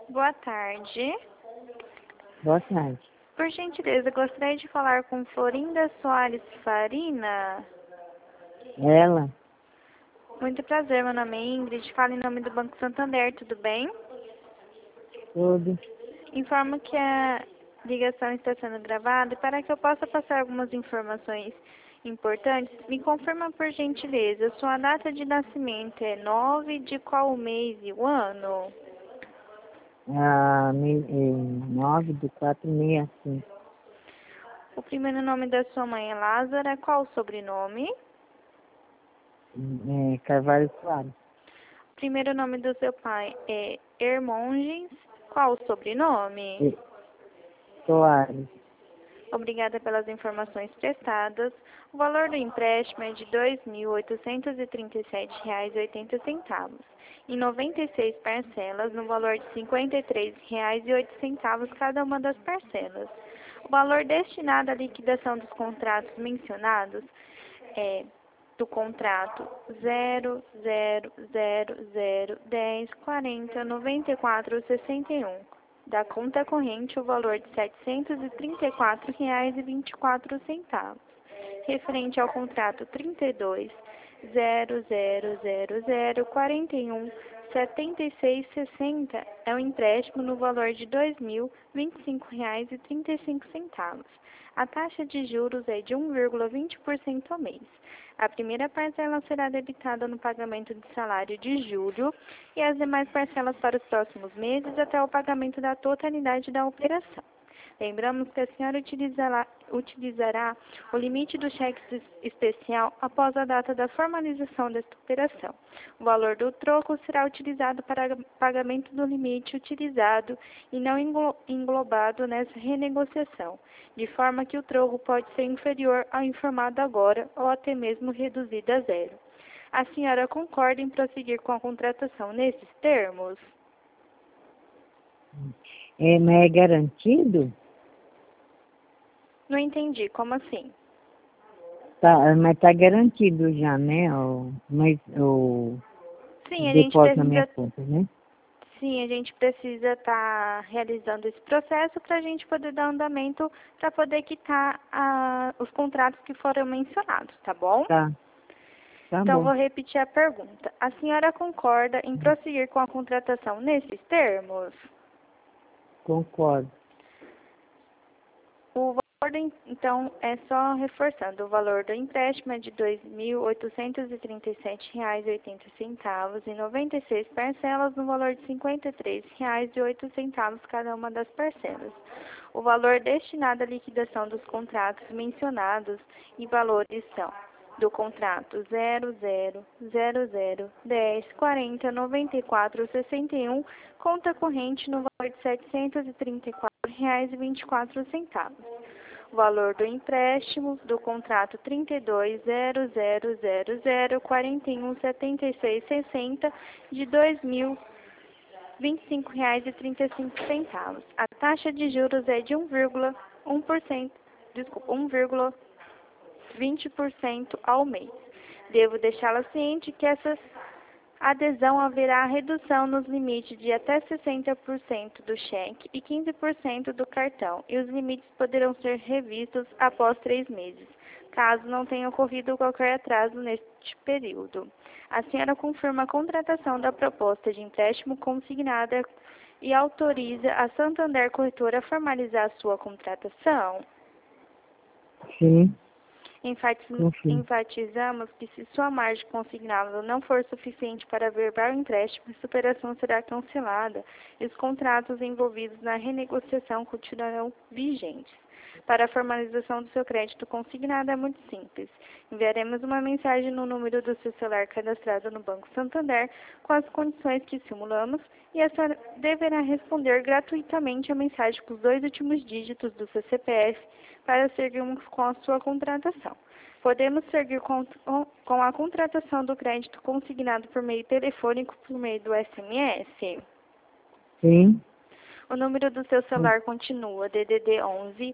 Boa tarde. Boa tarde. Por gentileza, gostaria de falar com Florinda Soares Farina. Ela? Muito prazer, meu nome é Ingrid. Falo em nome do Banco Santander, tudo bem? Tudo. Informo que a ligação está sendo gravada e para que eu possa passar algumas informações importantes, me confirma por gentileza, sua data de nascimento é 9 de qual mês e o ano? 9/4/65. O primeiro nome da sua mãe é Lázara, qual o sobrenome? Carvalho Soares. O primeiro nome do seu pai é Hermongens, qual o sobrenome? Soares. Obrigada pelas informações prestadas. O valor do empréstimo é de R$ 2.837,80, em 96 parcelas, no valor de R$ 53,08 cada uma das parcelas. O valor destinado à liquidação dos contratos mencionados é do contrato 00010409461. Da conta corrente, o valor de R$ 734,24, referente ao contrato 32.0000417660, é um empréstimo no valor de R$ 2.025,35. A taxa de juros é de 1,20% ao mês. A primeira parcela será debitada no pagamento de salário de julho e as demais parcelas para os próximos meses até o pagamento da totalidade da operação. Lembramos que a senhora utilizará o limite do cheque especial após a data da formalização desta operação. O valor do troco será utilizado para pagamento do limite utilizado e não englobado nessa renegociação, de forma que o troco pode ser inferior ao informado agora ou até mesmo reduzido a zero. A senhora concorda em prosseguir com a contratação nesses termos? Mas é garantido? Não entendi, como assim? Tá, mas tá garantido já, né? O Sim, a gente depósito na minha precisa... conta, né? Sim, a gente precisa estar realizando esse processo para a gente poder dar andamento para poder quitar os contratos que foram mencionados, tá bom? Tá Então, bom. vou repetir a pergunta. A senhora concorda em prosseguir com a contratação nesses termos? Concordo. O valor, então, é só reforçando, o valor do empréstimo é de R$ 2.837,80 em 96 parcelas, no valor de R$ 53,08 cada uma das parcelas. O valor destinado à liquidação dos contratos mencionados e valores são do contrato 000010409461, conta corrente no valor de R$ 734,24. O valor do empréstimo do contrato 32.0000417660 de R$ 2.025,35. A taxa de juros é de 1,20% ao mês. Devo deixá-la ciente que essa adesão haverá redução nos limites de até 60% do cheque e 15% do cartão, e os limites poderão ser revistos após 3 meses, caso não tenha ocorrido qualquer atraso neste período. A senhora confirma a contratação da proposta de empréstimo consignada e autoriza a Santander Corretora a formalizar a sua contratação? Sim. Enfatizamos que se sua margem consignável não for suficiente para averbar o empréstimo, essa operação será cancelada e os contratos envolvidos na renegociação continuarão vigentes. Para a formalização do seu crédito consignado é muito simples. Enviaremos uma mensagem no número do seu celular cadastrado no Banco Santander com as condições que simulamos e a senhora deverá responder gratuitamente a mensagem com os 2 últimos dígitos do seu CPF para seguirmos com a sua contratação. Podemos seguir com a contratação do crédito consignado por meio telefônico por meio do SMS? Sim. O número do seu celular continua DDD 11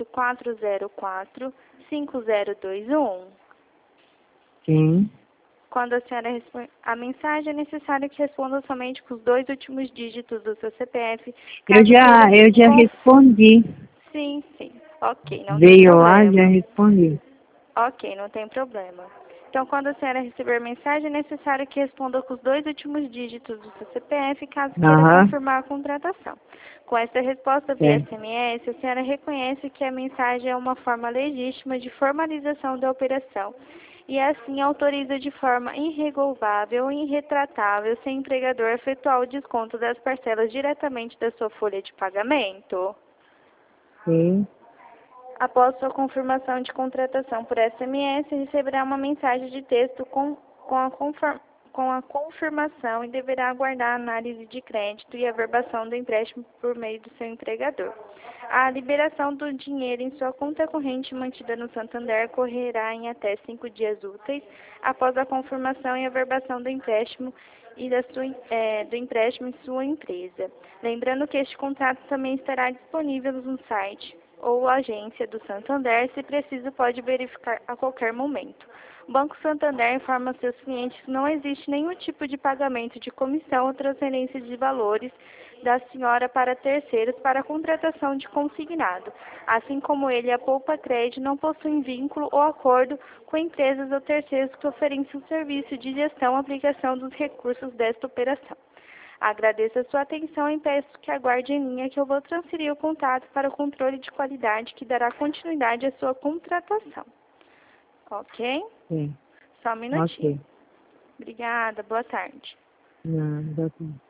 98404 5021. Sim. Quando a senhora responde a mensagem, é necessário que responda somente com os 2 últimos dígitos do seu CPF. Eu já respondi. Sim, sim. Ok, não tem Veio lá, já problema. respondi. Ok, não tem problema. Então, quando a senhora receber mensagem, é necessário que responda com os 2 últimos dígitos do seu CPF, caso queira Aham. confirmar a contratação. Com essa resposta via Certo. SMS, a senhora reconhece que a mensagem é uma forma legítima de formalização da operação e, assim, autoriza de forma irrevogável e irretratável seu empregador a efetuar o desconto das parcelas diretamente da sua folha de pagamento. Sim. Após sua confirmação de contratação por SMS, receberá uma mensagem de texto com a confirmação e deverá aguardar a análise de crédito e a averbação do empréstimo por meio do seu empregador. A liberação do dinheiro em sua conta corrente mantida no Santander ocorrerá em até 5 dias úteis após a confirmação e averbação do empréstimo e do empréstimo em sua empresa. Lembrando que este contrato também estará disponível no site ou agência do Santander, se preciso pode verificar a qualquer momento. O Banco Santander informa seus clientes que não existe nenhum tipo de pagamento de comissão ou transferência de valores da senhora para terceiros para a contratação de consignado, assim como ele, a Poupa Crédito, não possuem vínculo ou acordo com empresas ou terceiros que ofereçam serviço de gestão e aplicação dos recursos desta operação. Agradeço a sua atenção e peço que aguarde em linha que eu vou transferir o contato para o controle de qualidade que dará continuidade à sua contratação. Ok? Sim. Só um minutinho. Ok. Obrigada, boa tarde. Não, dá tudo.